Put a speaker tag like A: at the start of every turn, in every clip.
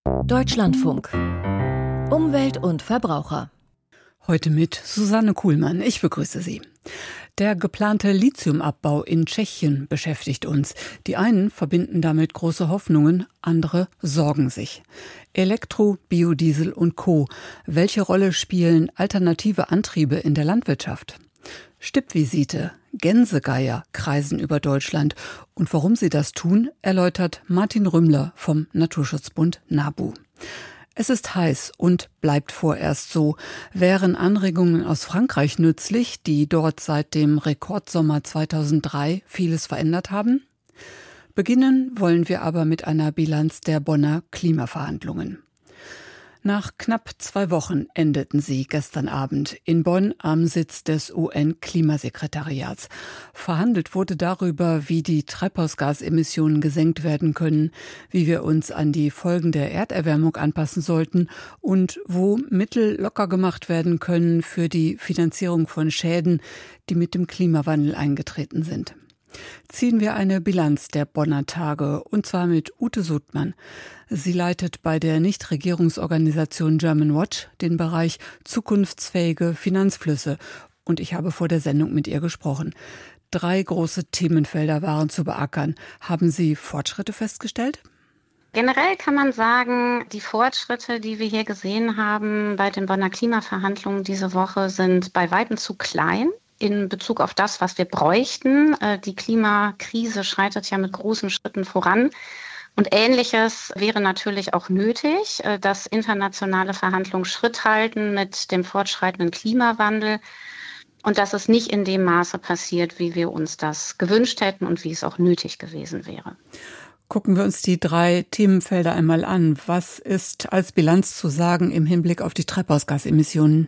A: Deutschlandfunk. Umwelt und Verbraucher.
B: Heute mit Susanne Kuhlmann. Ich begrüße Sie. Der geplante Lithiumabbau in Tschechien beschäftigt uns. Die einen verbinden damit große Hoffnungen, andere sorgen sich. Elektro, Biodiesel und Co. Welche Rolle spielen alternative Antriebe in der Landwirtschaft? Stippvisite, Gänsegeier kreisen über Deutschland. Und warum sie das tun, erläutert Martin Rümmler vom Naturschutzbund NABU. Es ist heiß und bleibt vorerst so. Wären Anregungen aus Frankreich nützlich, die dort seit dem Rekordsommer 2003 vieles verändert haben? Beginnen wollen wir aber mit einer Bilanz der Bonner Klimaverhandlungen. Nach knapp 2 Wochen endeten sie gestern Abend in Bonn am Sitz des UN-Klimasekretariats. Verhandelt wurde darüber, wie die Treibhausgasemissionen gesenkt werden können, wie wir uns an die Folgen der Erderwärmung anpassen sollten und wo Mittel locker gemacht werden können für die Finanzierung von Schäden, die mit dem Klimawandel eingetreten sind. Ziehen wir eine Bilanz der Bonner Tage, und zwar mit Ute Sudmann. Sie leitet bei der Nichtregierungsorganisation German Watch den Bereich zukunftsfähige Finanzflüsse. Und ich habe vor der Sendung mit ihr gesprochen. 3 große Themenfelder waren zu beackern. Haben Sie Fortschritte festgestellt?
C: Generell kann man sagen, die Fortschritte, die wir hier gesehen haben bei den Bonner Klimaverhandlungen diese Woche, sind bei weitem zu klein in Bezug auf das, was wir bräuchten. Die Klimakrise schreitet ja mit großen Schritten voran. Und Ähnliches wäre natürlich auch nötig, dass internationale Verhandlungen Schritt halten mit dem fortschreitenden Klimawandel und dass es nicht in dem Maße passiert, wie wir uns das gewünscht hätten und wie es auch nötig gewesen wäre.
B: Gucken wir uns die 3 Themenfelder einmal an. Was ist als Bilanz zu sagen im Hinblick auf die Treibhausgasemissionen?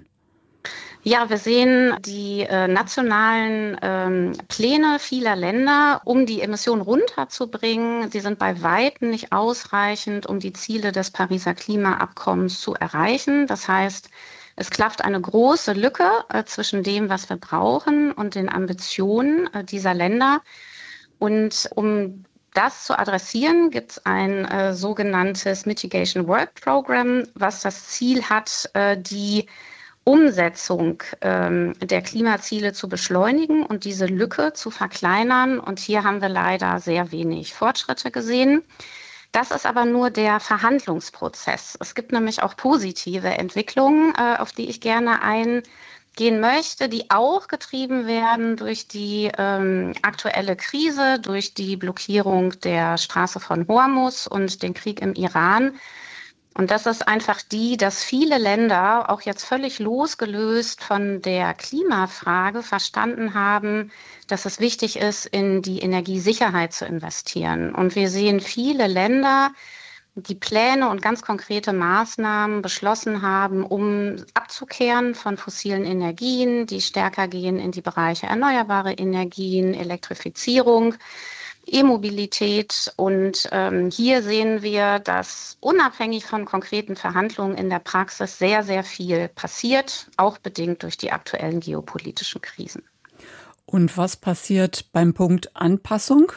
C: Ja, wir sehen die nationalen Pläne vieler Länder, um die Emissionen runterzubringen. Sie sind bei weitem nicht ausreichend, um die Ziele des Pariser Klimaabkommens zu erreichen. Das heißt, es klafft eine große Lücke zwischen dem, was wir brauchen, und den Ambitionen dieser Länder. Und um das zu adressieren, gibt es ein sogenanntes Mitigation Work Program, was das Ziel hat, die Umsetzung der Klimaziele zu beschleunigen und diese Lücke zu verkleinern. Und hier haben wir leider sehr wenig Fortschritte gesehen. Das ist aber nur der Verhandlungsprozess. Es gibt nämlich auch positive Entwicklungen, auf die ich gerne eingehen möchte, die auch getrieben werden durch die aktuelle Krise, durch die Blockierung der Straße von Hormuz und den Krieg im Iran. Und das ist einfach dass viele Länder auch jetzt völlig losgelöst von der Klimafrage verstanden haben, dass es wichtig ist, in die Energiesicherheit zu investieren. Und wir sehen viele Länder, die Pläne und ganz konkrete Maßnahmen beschlossen haben, um abzukehren von fossilen Energien, die stärker gehen in die Bereiche erneuerbare Energien, Elektrifizierung, E-Mobilität. Und hier sehen wir, dass unabhängig von konkreten Verhandlungen in der Praxis sehr, sehr viel passiert, auch bedingt durch die aktuellen geopolitischen Krisen.
B: Und was passiert beim Punkt Anpassung?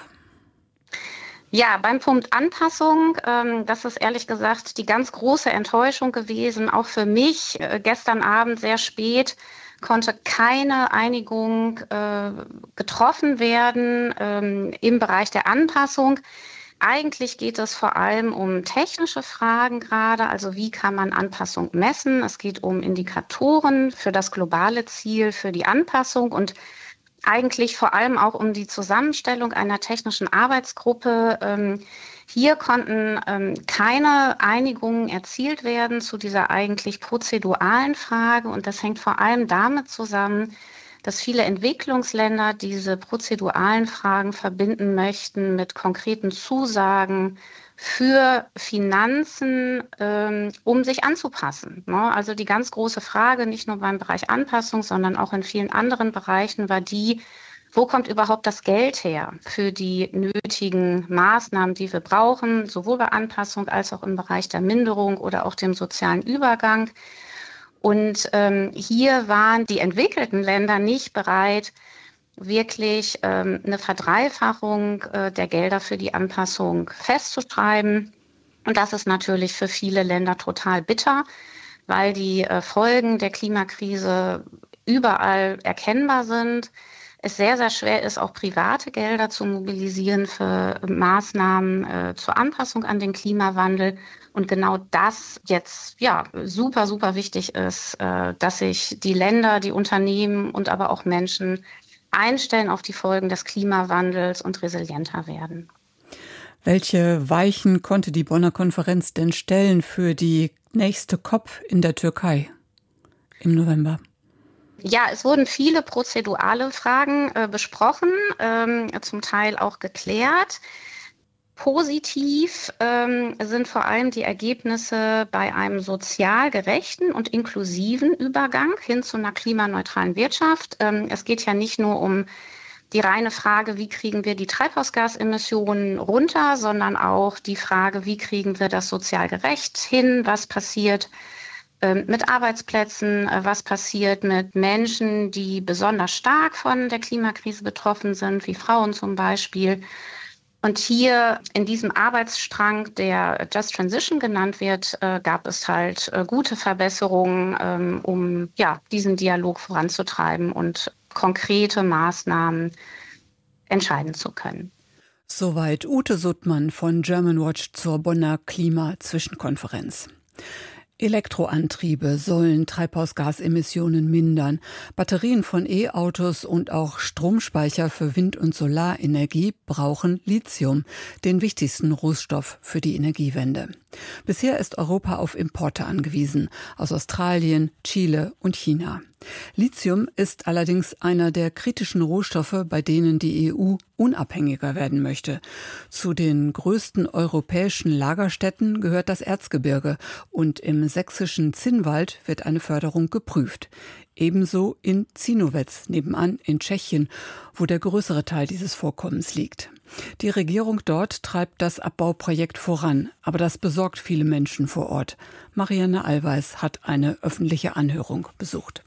C: Ja, beim Punkt Anpassung, das ist ehrlich gesagt die ganz große Enttäuschung gewesen, auch für mich. Gestern Abend sehr spät konnte keine Einigung getroffen werden im Bereich der Anpassung. Eigentlich geht es vor allem um technische Fragen gerade, also wie kann man Anpassung messen? Es geht um Indikatoren für das globale Ziel, für die Anpassung und eigentlich vor allem auch um die Zusammenstellung einer technischen Arbeitsgruppe. Hier konnten keine Einigungen erzielt werden zu dieser eigentlich prozeduralen Frage. Und das hängt vor allem damit zusammen, dass viele Entwicklungsländer diese prozeduralen Fragen verbinden möchten mit konkreten Zusagen für Finanzen, um sich anzupassen. Ne? Also die ganz große Frage, nicht nur beim Bereich Anpassung, sondern auch in vielen anderen Bereichen, war die, wo kommt überhaupt das Geld her für die nötigen Maßnahmen, die wir brauchen, sowohl bei Anpassung als auch im Bereich der Minderung oder auch dem sozialen Übergang. Und hier waren die entwickelten Länder nicht bereit, wirklich eine Verdreifachung der Gelder für die Anpassung festzuschreiben. Und das ist natürlich für viele Länder total bitter, weil die Folgen der Klimakrise überall erkennbar sind. Es sehr, sehr schwer ist, auch private Gelder zu mobilisieren für Maßnahmen zur Anpassung an den Klimawandel. Und genau das jetzt super, super wichtig ist, dass sich die Länder, die Unternehmen und aber auch Menschen einstellen auf die Folgen des Klimawandels und resilienter werden.
B: Welche Weichen konnte die Bonner Konferenz denn stellen für die nächste COP in der Türkei im November?
C: Ja, es wurden viele prozedurale Fragen besprochen, zum Teil auch geklärt. Positiv sind vor allem die Ergebnisse bei einem sozial gerechten und inklusiven Übergang hin zu einer klimaneutralen Wirtschaft. Es geht ja nicht nur um die reine Frage, wie kriegen wir die Treibhausgasemissionen runter, sondern auch die Frage, wie kriegen wir das sozial gerecht hin, was passiert mit Arbeitsplätzen, was passiert mit Menschen, die besonders stark von der Klimakrise betroffen sind, wie Frauen zum Beispiel. Und hier in diesem Arbeitsstrang, der Just Transition genannt wird, gab es halt gute Verbesserungen, um diesen Dialog voranzutreiben und konkrete Maßnahmen entscheiden zu können.
B: Soweit Ute Suttmann von Germanwatch zur Bonner Klima-Zwischenkonferenz. Elektroantriebe sollen Treibhausgasemissionen mindern. Batterien von E-Autos und auch Stromspeicher für Wind- und Solarenergie brauchen Lithium, den wichtigsten Rohstoff für die Energiewende. Bisher ist Europa auf Importe angewiesen, aus Australien, Chile und China. Lithium ist allerdings einer der kritischen Rohstoffe, bei denen die EU unabhängiger werden möchte. Zu den größten europäischen Lagerstätten gehört das Erzgebirge und im sächsischen Zinnwald wird eine Förderung geprüft. Ebenso in Zinovec nebenan in Tschechien, wo der größere Teil dieses Vorkommens liegt. Die Regierung dort treibt das Abbauprojekt voran, aber das besorgt viele Menschen vor Ort. Marianne Allweis hat eine öffentliche Anhörung besucht.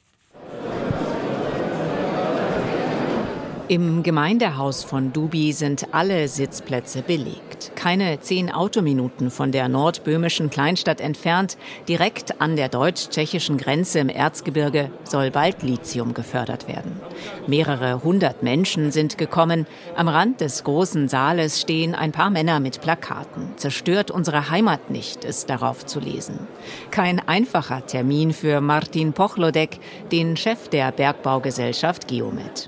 D: Im Gemeindehaus von Dubi sind alle Sitzplätze belegt. Keine 10 Autominuten von der nordböhmischen Kleinstadt entfernt, direkt an der deutsch-tschechischen Grenze im Erzgebirge, soll bald Lithium gefördert werden. Mehrere hundert Menschen sind gekommen. Am Rand des großen Saales stehen ein paar Männer mit Plakaten. Zerstört unsere Heimat nicht, ist darauf zu lesen. Kein einfacher Termin für Martin Pochlodek, den Chef der Bergbaugesellschaft Geomet.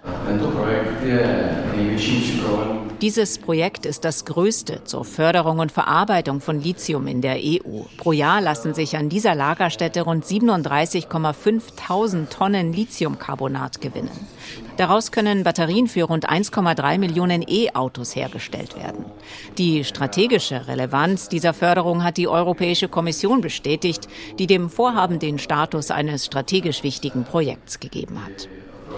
D: Dieses Projekt ist das größte zur Förderung und Verarbeitung von Lithium in der EU. Pro Jahr lassen sich an dieser Lagerstätte rund 37.500 Tonnen Lithiumcarbonat gewinnen. Daraus können Batterien für rund 1,3 Millionen E-Autos hergestellt werden. Die strategische Relevanz dieser Förderung hat die Europäische Kommission bestätigt, die dem Vorhaben den Status eines strategisch wichtigen Projekts gegeben hat.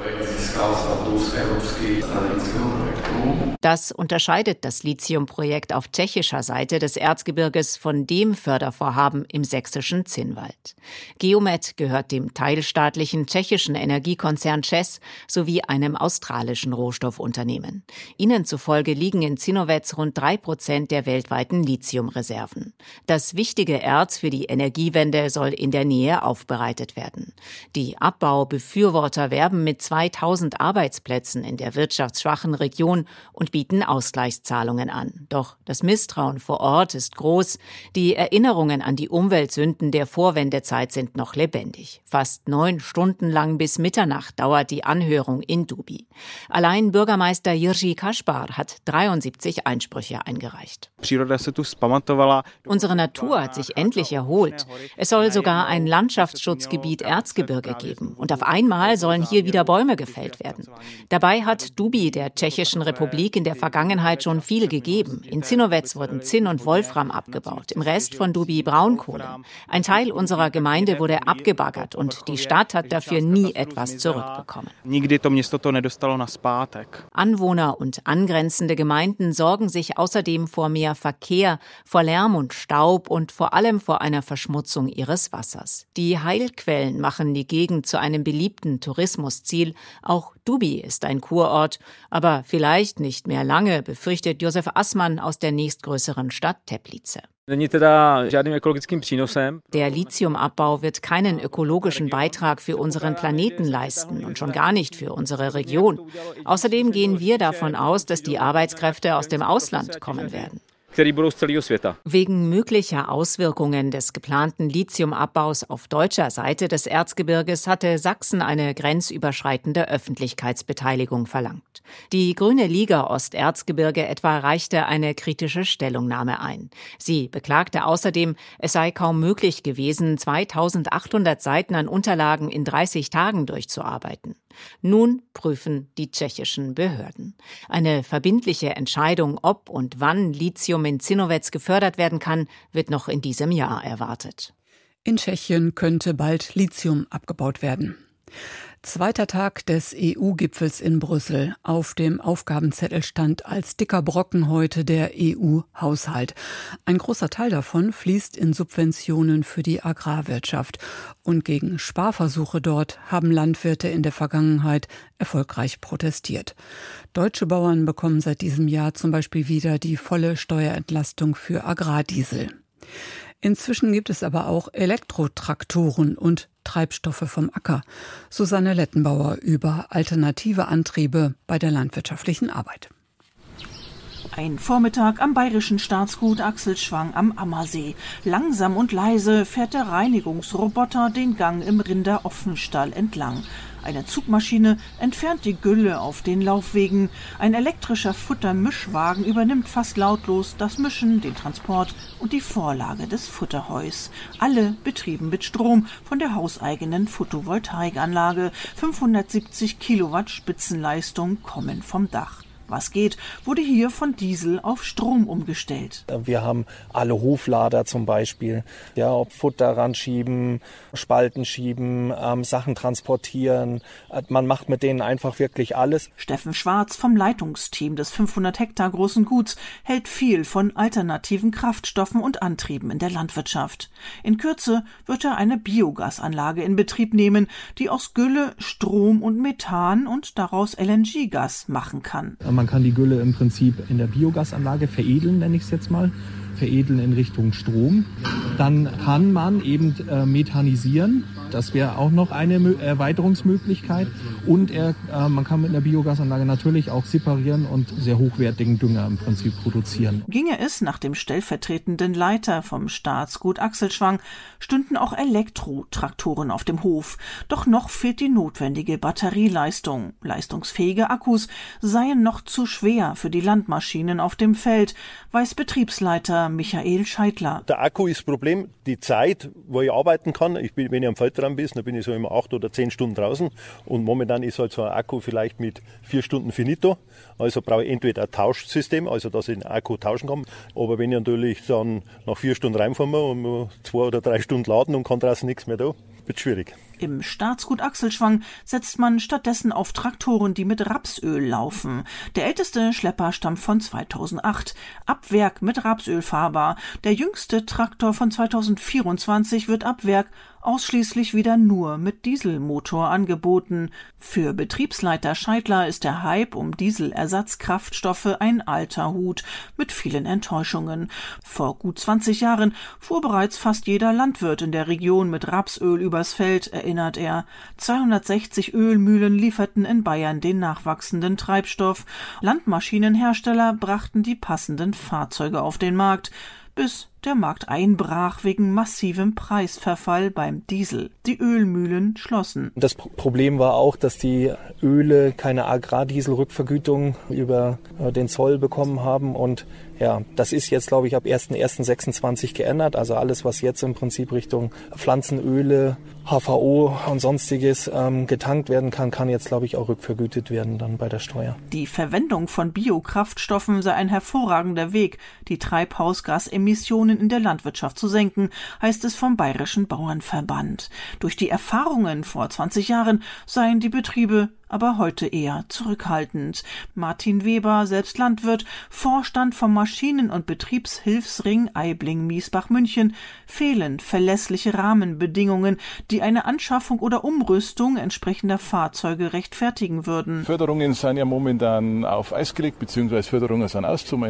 D: Das unterscheidet das Lithium-Projekt auf tschechischer Seite des Erzgebirges von dem Fördervorhaben im sächsischen Zinnwald. Geomet gehört dem teilstaatlichen tschechischen Energiekonzern ČEZ sowie einem australischen Rohstoffunternehmen. Ihnen zufolge liegen in Zinovec rund 3% der weltweiten Lithiumreserven. Das wichtige Erz für die Energiewende soll in der Nähe aufbereitet werden. Die Abbaubefürworter werben mit 2000 Arbeitsplätzen in der wirtschaftsschwachen Region und bieten Ausgleichszahlungen an. Doch das Misstrauen vor Ort ist groß. Die Erinnerungen an die Umweltsünden der Vorwendezeit sind noch lebendig. Fast 9 Stunden lang bis Mitternacht dauert die Anhörung in Dubi. Allein Bürgermeister Jiří Kaspar hat 73 Einsprüche eingereicht. Unsere Natur hat sich endlich erholt. Es soll sogar ein Landschaftsschutzgebiet Erzgebirge geben. Und auf einmal sollen hier wieder Bäume gefällt werden. Dabei hat Dubi der Tschechischen Republik in der Vergangenheit schon viel gegeben. In Zinovec wurden Zinn und Wolfram abgebaut, im Rest von Dubi Braunkohle. Ein Teil unserer Gemeinde wurde abgebaggert und die Stadt hat dafür nie etwas zurückbekommen. Anwohner und angrenzende Gemeinden sorgen sich außerdem vor mehr Verkehr, vor Lärm und Staub und vor allem vor einer Verschmutzung ihres Wassers. Die Heilquellen machen die Gegend zu einem beliebten Tourismusziel. Auch Dubi ist ein Kurort, aber vielleicht nicht mehr lange, befürchtet Josef Assmann aus der nächstgrößeren Stadt Teplice. Der Lithiumabbau wird keinen ökologischen Beitrag für unseren Planeten leisten und schon gar nicht für unsere Region. Außerdem gehen wir davon aus, dass die Arbeitskräfte aus dem Ausland kommen werden. Wegen möglicher Auswirkungen des geplanten Lithiumabbaus auf deutscher Seite des Erzgebirges hatte Sachsen eine grenzüberschreitende Öffentlichkeitsbeteiligung verlangt. Die Grüne Liga Osterzgebirge etwa reichte eine kritische Stellungnahme ein. Sie beklagte außerdem, es sei kaum möglich gewesen, 2800 Seiten an Unterlagen in 30 Tagen durchzuarbeiten. Nun prüfen die tschechischen Behörden. Eine verbindliche Entscheidung, ob und wann Lithium in Zinnowetz gefördert werden kann, wird noch in diesem Jahr erwartet.
B: In Tschechien könnte bald Lithium abgebaut werden. Zweiter Tag des EU-Gipfels in Brüssel. Auf dem Aufgabenzettel stand als dicker Brocken heute der EU-Haushalt. Ein großer Teil davon fließt in Subventionen für die Agrarwirtschaft. Und gegen Sparversuche dort haben Landwirte in der Vergangenheit erfolgreich protestiert. Deutsche Bauern bekommen seit diesem Jahr zum Beispiel wieder die volle Steuerentlastung für Agrardiesel. Inzwischen gibt es aber auch Elektrotraktoren und Treibstoffe vom Acker. Susanne Lettenbauer über alternative Antriebe bei der landwirtschaftlichen Arbeit.
E: Ein Vormittag am bayerischen Staatsgut Axelschwang am Ammersee. Langsam und leise fährt der Reinigungsroboter den Gang im Rinderoffenstall entlang. Eine Zugmaschine entfernt die Gülle auf den Laufwegen. Ein elektrischer Futtermischwagen übernimmt fast lautlos das Mischen, den Transport und die Vorlage des Futterheus. Alle betrieben mit Strom von der hauseigenen Photovoltaikanlage. 570 Kilowatt Spitzenleistung kommen vom Dach. Was geht, wurde hier von Diesel auf Strom umgestellt.
F: Wir haben alle Hoflader zum Beispiel, ja, ob Futter ranschieben, Spalten schieben, Sachen transportieren. Man macht mit denen einfach wirklich alles.
E: Steffen Schwarz vom Leitungsteam des 500 Hektar großen Guts hält viel von alternativen Kraftstoffen und Antrieben in der Landwirtschaft. In Kürze wird er eine Biogasanlage in Betrieb nehmen, die aus Gülle Strom und Methan und daraus LNG-Gas machen kann.
F: Man kann die Gülle im Prinzip in der Biogasanlage veredeln, nenne ich es jetzt mal, veredeln in Richtung Strom. Dann kann man eben methanisieren. Das wäre auch noch eine Erweiterungsmöglichkeit. Und man kann mit einer Biogasanlage natürlich auch separieren und sehr hochwertigen Dünger im Prinzip produzieren.
E: Ginge es nach dem stellvertretenden Leiter vom Staatsgut Axelschwang, stünden auch Elektrotraktoren auf dem Hof. Doch noch fehlt die notwendige Batterieleistung. Leistungsfähige Akkus seien noch zu schwer für die Landmaschinen auf dem Feld, weiß Betriebsleiter Michael Scheidler.
G: Der Akku ist das Problem, die Zeit, wo ich arbeiten kann. Wenn ich am Feld dran bin, dann bin ich so immer 8 oder 10 Stunden draußen. Und momentan ist halt so ein Akku vielleicht mit 4 Stunden finito. Also brauche ich entweder ein Tauschsystem, also dass ich den Akku tauschen kann. Aber wenn ich natürlich dann nach 4 Stunden reinfahren und 2 oder 3 Stunden laden und kann draußen nichts mehr da, wird schwierig.
E: Im Staatsgut Axelschwang setzt man stattdessen auf Traktoren, die mit Rapsöl laufen. Der älteste Schlepper stammt von 2008. Ab Werk mit Rapsöl fahrbar. Der jüngste Traktor von 2024 wird ab Werk ausschließlich wieder nur mit Dieselmotor angeboten. Für Betriebsleiter Scheidler ist der Hype um Dieselersatzkraftstoffe ein alter Hut mit vielen Enttäuschungen. Vor gut 20 Jahren fuhr bereits fast jeder Landwirt in der Region mit Rapsöl übers Feld, erinnert er. 260 Ölmühlen lieferten in Bayern den nachwachsenden Treibstoff. Landmaschinenhersteller brachten die passenden Fahrzeuge auf den Markt, bis der Markt einbrach wegen massivem Preisverfall beim Diesel. Die Ölmühlen schlossen.
F: Das Problem war auch, dass die Öle keine Agrardieselrückvergütung über den Zoll bekommen haben. Und ja, das ist jetzt, glaube ich, ab 1.1.26 geändert. Also alles, was jetzt im Prinzip Richtung Pflanzenöle, HVO und Sonstiges getankt werden kann, kann jetzt, glaube ich, auch rückvergütet werden dann bei der Steuer.
E: Die Verwendung von Biokraftstoffen sei ein hervorragender Weg, die Treibhausgasemissionen in der Landwirtschaft zu senken, heißt es vom Bayerischen Bauernverband. Durch die Erfahrungen vor 20 Jahren seien die Betriebe aber heute eher zurückhaltend. Martin Weber, selbst Landwirt, Vorstand vom Maschinen- und Betriebshilfsring Aibling-Miesbach-München, fehlen verlässliche Rahmenbedingungen, die eine Anschaffung oder Umrüstung entsprechender Fahrzeuge rechtfertigen würden.
H: Förderungen sind ja momentan auf Eis gelegt, beziehungsweise Förderungen sind aus. Zum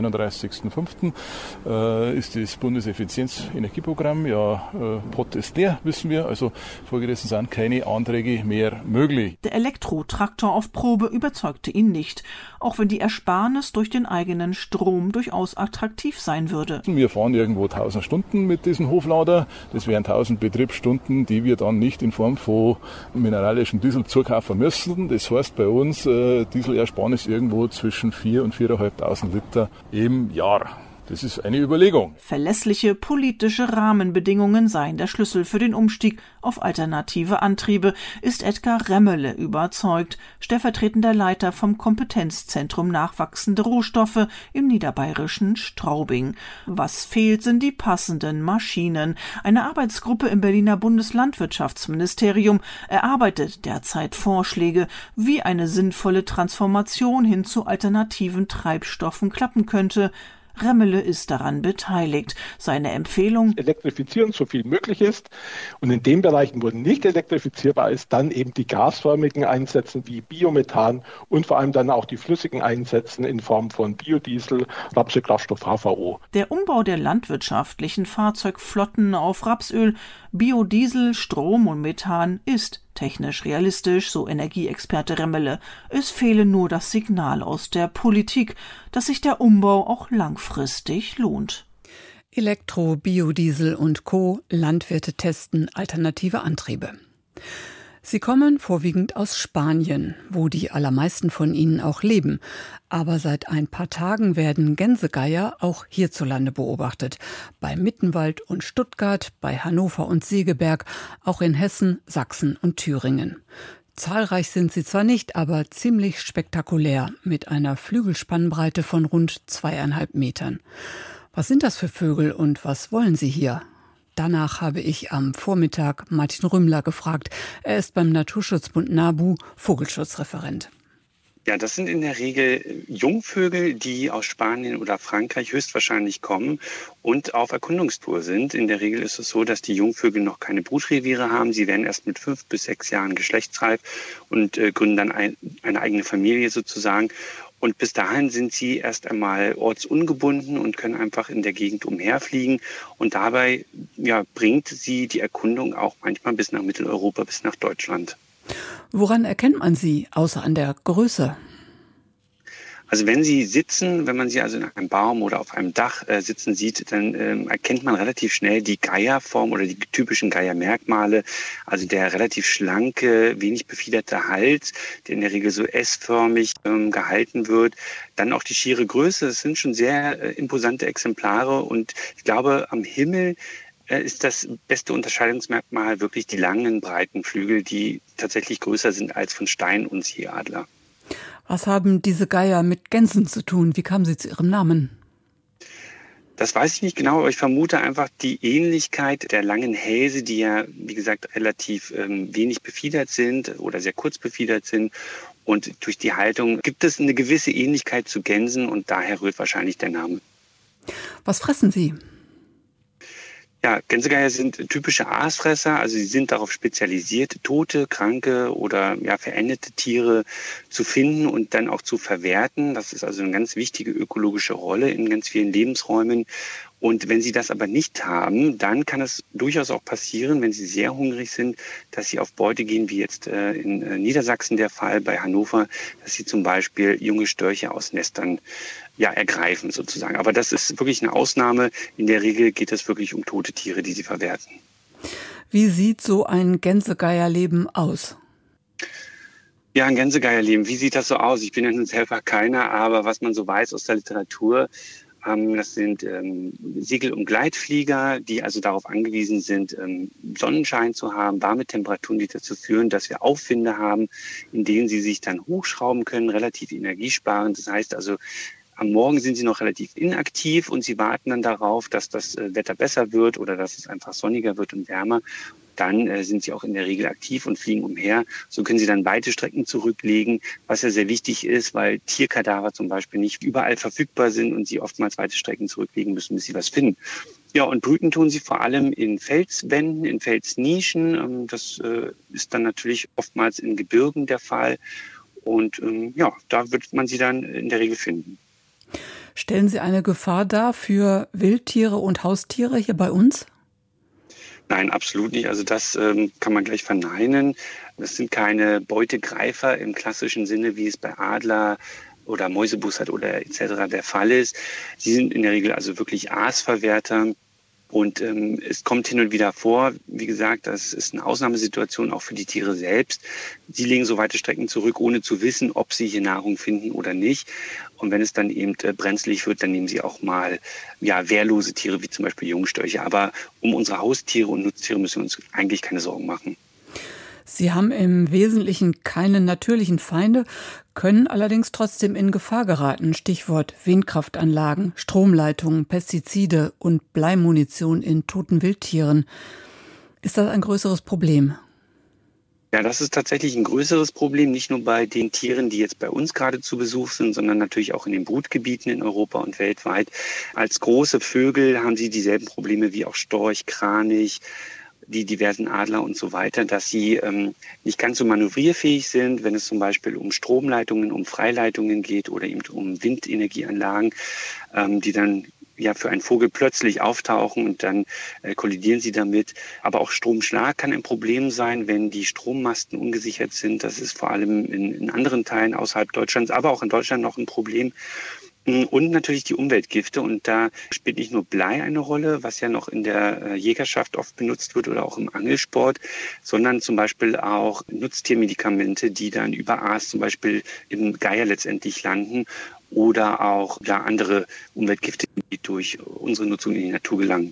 H: 31.05. Ist das Bundeseffizienz-Energieprogramm. Pott ist leer, wissen wir. Also folgedessen sind keine Anträge mehr möglich.
E: Der Elektrotraktor auf Probe überzeugte ihn nicht, auch wenn die Ersparnis durch den eigenen Strom durchaus attraktiv sein würde.
H: Wir fahren irgendwo 1000 Stunden mit diesem Hoflader. Das wären 1000 Betriebsstunden, die wir dann nicht in Form von mineralischem Diesel zukaufen müssen. Das heißt bei uns Dieselersparnis irgendwo zwischen 4.000 und 4.500 Liter im Jahr. Das ist eine Überlegung.
E: Verlässliche politische Rahmenbedingungen seien der Schlüssel für den Umstieg auf alternative Antriebe, ist Edgar Remmele überzeugt, stellvertretender Leiter vom Kompetenzzentrum Nachwachsende Rohstoffe im niederbayerischen Straubing. Was fehlt, sind die passenden Maschinen. Eine Arbeitsgruppe im Berliner Bundeslandwirtschaftsministerium erarbeitet derzeit Vorschläge, wie eine sinnvolle Transformation hin zu alternativen Treibstoffen klappen könnte. Remmele ist daran beteiligt. Seine Empfehlung:
I: elektrifizieren, so viel möglich ist. Und in den Bereichen, wo nicht elektrifizierbar ist, dann eben die gasförmigen einsetzen wie Biomethan und vor allem dann auch die flüssigen einsetzen in Form von Biodiesel, Rapsölkraftstoff, HVO.
E: Der Umbau der landwirtschaftlichen Fahrzeugflotten auf Rapsöl, Biodiesel, Strom und Methan ist technisch realistisch, so Energieexperte Remmele. Es fehle nur das Signal aus der Politik, dass sich der Umbau auch langfristig lohnt.
B: Elektro, Biodiesel und Co. Landwirte testen alternative Antriebe. Sie kommen vorwiegend aus Spanien, wo die allermeisten von ihnen auch leben. Aber seit ein paar Tagen werden Gänsegeier auch hierzulande beobachtet. Bei Mittenwald und Stuttgart, bei Hannover und Segeberg, auch in Hessen, Sachsen und Thüringen. Zahlreich sind sie zwar nicht, aber ziemlich spektakulär, mit einer Flügelspannbreite von rund 2,5 Metern. Was sind das für Vögel und was wollen sie hier? Danach habe ich am Vormittag Martin Rümmler gefragt. Er ist beim Naturschutzbund NABU Vogelschutzreferent.
J: Ja, das sind in der Regel Jungvögel, die aus Spanien oder Frankreich höchstwahrscheinlich kommen und auf Erkundungstour sind. In der Regel ist es so, dass die Jungvögel noch keine Brutreviere haben. Sie werden erst mit 5 bis 6 Jahren geschlechtsreif und gründen dann eine eigene Familie sozusagen. Und bis dahin sind sie erst einmal ortsungebunden und können einfach in der Gegend umherfliegen. Und dabei bringt sie die Erkundung auch manchmal bis nach Mitteleuropa, bis nach Deutschland.
B: Woran erkennt man sie, außer an der Größe?
J: Also wenn sie sitzen, wenn man sie also in einem Baum oder auf einem Dach sitzen sieht, dann erkennt man relativ schnell die Geierform oder die typischen Geiermerkmale. Also der relativ schlanke, wenig befiederte Hals, der in der Regel so S-förmig gehalten wird. Dann auch die schiere Größe. Das sind schon sehr imposante Exemplare. Und ich glaube, am Himmel ist das beste Unterscheidungsmerkmal wirklich die langen, breiten Flügel, die tatsächlich größer sind als von Stein- und Seeadler.
B: Was haben diese Geier mit Gänsen zu tun? Wie kamen sie zu ihrem Namen?
J: Das weiß ich nicht genau, aber ich vermute einfach die Ähnlichkeit der langen Hälse, die ja, wie gesagt, relativ wenig befiedert sind oder sehr kurz befiedert sind. Und durch die Haltung gibt es eine gewisse Ähnlichkeit zu Gänsen und daher rührt wahrscheinlich der Name.
B: Was fressen sie?
J: Ja, Gänsegeier sind typische Aasfresser, also sie sind darauf spezialisiert, tote, kranke oder verendete Tiere zu finden und dann auch zu verwerten. Das ist also eine ganz wichtige ökologische Rolle in ganz vielen Lebensräumen. Und wenn sie das aber nicht haben, dann kann es durchaus auch passieren, wenn sie sehr hungrig sind, dass sie auf Beute gehen, wie jetzt in Niedersachsen der Fall, bei Hannover, dass sie zum Beispiel junge Störche aus Nestern ergreifen sozusagen. Aber das ist wirklich eine Ausnahme. In der Regel geht es wirklich um tote Tiere, die sie verwerten.
B: Wie sieht so ein Gänsegeierleben aus?
J: Ja, ein Gänsegeierleben, wie sieht das so aus? Ich bin ja nun selber keiner, aber was man so weiß aus der Literatur, das sind Segel- und Gleitflieger, die also darauf angewiesen sind, Sonnenschein zu haben, warme Temperaturen, die dazu führen, dass wir Aufwinde haben, in denen sie sich dann hochschrauben können, relativ energiesparend. Das heißt also, Am Morgen sind sie noch relativ inaktiv und sie warten dann darauf, dass das Wetter besser wird oder dass es einfach sonniger wird und wärmer. Dann sind sie auch in der Regel aktiv und fliegen umher. So können sie dann weite Strecken zurücklegen, was ja sehr wichtig ist, weil Tierkadaver zum Beispiel nicht überall verfügbar sind und sie oftmals weite Strecken zurücklegen müssen, bis sie was finden. Ja, und brüten tun sie vor allem in Felswänden, in Felsnischen. Das ist dann natürlich oftmals in Gebirgen der Fall. Und da wird man sie dann in der Regel finden.
B: Stellen Sie eine Gefahr dar für Wildtiere und Haustiere hier bei uns?
J: Nein, absolut nicht. Also das kann man gleich verneinen. Das sind keine Beutegreifer im klassischen Sinne, wie es bei Adler oder Mäusebussard oder etc. der Fall ist. Sie sind in der Regel also wirklich Aasverwerter. Und es kommt hin und wieder vor, wie gesagt, das ist eine Ausnahmesituation auch für die Tiere selbst. Sie legen so weite Strecken zurück, ohne zu wissen, ob sie hier Nahrung finden oder nicht. Und wenn es dann eben brenzlig wird, dann nehmen sie auch mal wehrlose Tiere, wie zum Beispiel Jungstörche. Aber um unsere Haustiere und Nutztiere müssen wir uns eigentlich keine Sorgen machen.
B: Sie haben im Wesentlichen keine natürlichen Feinde, können allerdings trotzdem in Gefahr geraten. Stichwort Windkraftanlagen, Stromleitungen, Pestizide und Bleimunition in toten Wildtieren. Ist das ein größeres Problem?
J: Ja, das ist tatsächlich ein größeres Problem, nicht nur bei den Tieren, die jetzt bei uns gerade zu Besuch sind, sondern natürlich auch in den Brutgebieten in Europa und weltweit. Als große Vögel haben sie dieselben Probleme wie auch Storch, Kranich, die diversen Adler und so weiter, dass sie nicht ganz so manövrierfähig sind, wenn es zum Beispiel um Stromleitungen, um Freileitungen geht oder eben um Windenergieanlagen, die dann für einen Vogel plötzlich auftauchen und dann kollidieren sie damit. Aber auch Stromschlag kann ein Problem sein, wenn die Strommasten ungesichert sind. Das ist vor allem in anderen Teilen außerhalb Deutschlands, aber auch in Deutschland noch ein Problem. Und natürlich die Umweltgifte. Und da spielt nicht nur Blei eine Rolle, was ja noch in der Jägerschaft oft benutzt wird oder auch im Angelsport, sondern zum Beispiel auch Nutztiermedikamente, die dann über Aas zum Beispiel im Geier letztendlich landen oder auch andere Umweltgifte, die durch unsere Nutzung in die Natur gelangen.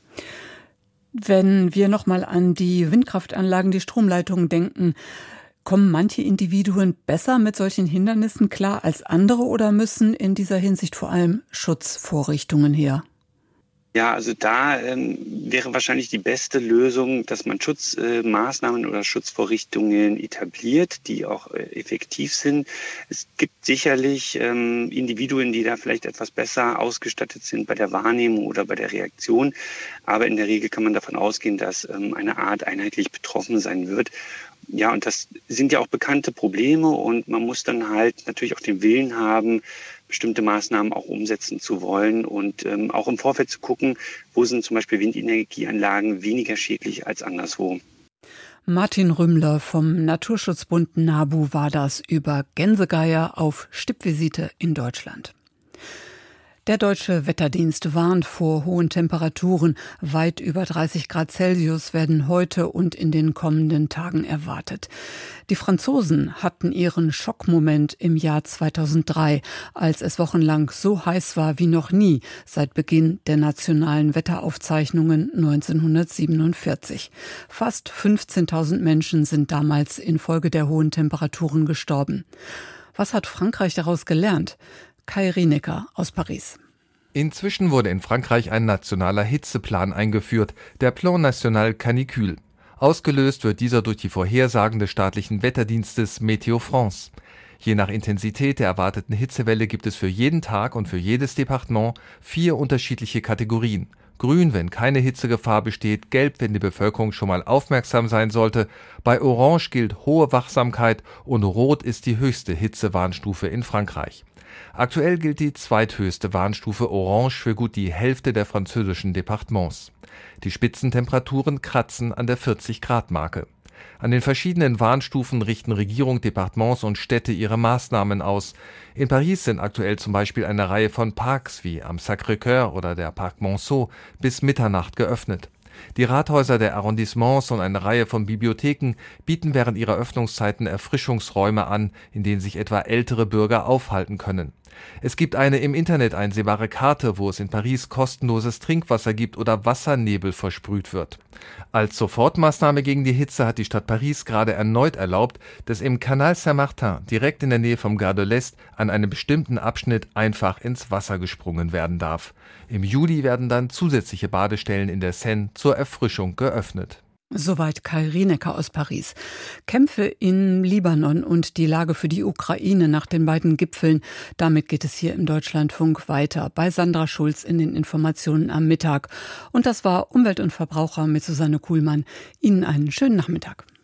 B: Wenn wir nochmal an die Windkraftanlagen, die Stromleitungen denken, kommen manche Individuen besser mit solchen Hindernissen klar als andere oder müssen in dieser Hinsicht vor allem Schutzvorrichtungen her?
J: Ja, also da wäre wahrscheinlich die beste Lösung, dass man Schutzmaßnahmen oder Schutzvorrichtungen etabliert, die auch effektiv sind. Es gibt sicherlich Individuen, die da vielleicht etwas besser ausgestattet sind bei der Wahrnehmung oder bei der Reaktion. Aber in der Regel kann man davon ausgehen, dass eine Art einheitlich betroffen sein wird. Ja, und das sind ja auch bekannte Probleme und man muss dann halt natürlich auch den Willen haben, bestimmte Maßnahmen auch umsetzen zu wollen und auch im Vorfeld zu gucken, wo sind zum Beispiel Windenergieanlagen weniger schädlich als anderswo.
B: Martin Rümmler vom Naturschutzbund NABU war das über Gänsegeier auf Stippvisite in Deutschland. Der Deutsche Wetterdienst warnt vor hohen Temperaturen. Weit über 30 Grad Celsius werden heute und in den kommenden Tagen erwartet. Die Franzosen hatten ihren Schockmoment im Jahr 2003, als es wochenlang so heiß war wie noch nie seit Beginn der nationalen Wetteraufzeichnungen 1947. Fast 15.000 Menschen sind damals infolge der hohen Temperaturen gestorben. Was hat Frankreich daraus gelernt? Kai Rienecker aus Paris.
K: Inzwischen wurde in Frankreich ein nationaler Hitzeplan eingeführt, der Plan National Canicule. Ausgelöst wird dieser durch die Vorhersagen des staatlichen Wetterdienstes Météo France. Je nach Intensität der erwarteten Hitzewelle gibt es für jeden Tag und für jedes Departement 4 unterschiedliche Kategorien. Grün, wenn keine Hitzegefahr besteht, gelb, wenn die Bevölkerung schon mal aufmerksam sein sollte, bei Orange gilt hohe Wachsamkeit und rot ist die höchste Hitzewarnstufe in Frankreich. Aktuell gilt die zweithöchste Warnstufe Orange für gut die Hälfte der französischen Departements. Die Spitzentemperaturen kratzen an der 40-Grad-Marke. An den verschiedenen Warnstufen richten Regierung, Departements und Städte ihre Maßnahmen aus. In Paris sind aktuell zum Beispiel eine Reihe von Parks wie am Sacré-Cœur oder der Parc Monceau bis Mitternacht geöffnet. Die Rathäuser der Arrondissements und eine Reihe von Bibliotheken bieten während ihrer Öffnungszeiten Erfrischungsräume an, in denen sich etwa ältere Bürger aufhalten können. Es gibt eine im Internet einsehbare Karte, wo es in Paris kostenloses Trinkwasser gibt oder Wassernebel versprüht wird. Als Sofortmaßnahme gegen die Hitze hat die Stadt Paris gerade erneut erlaubt, dass im Canal Saint-Martin, direkt in der Nähe vom Gare de l'Est, an einem bestimmten Abschnitt einfach ins Wasser gesprungen werden darf. Im Juli werden dann zusätzliche Badestellen in der Seine zur Erfrischung geöffnet.
B: Soweit Kai Rienecker aus Paris. Kämpfe in Libanon und die Lage für die Ukraine nach den beiden Gipfeln. Damit geht es hier im Deutschlandfunk weiter. Bei Sandra Schulz in den Informationen am Mittag. Und das war Umwelt und Verbraucher mit Susanne Kuhlmann. Ihnen einen schönen Nachmittag.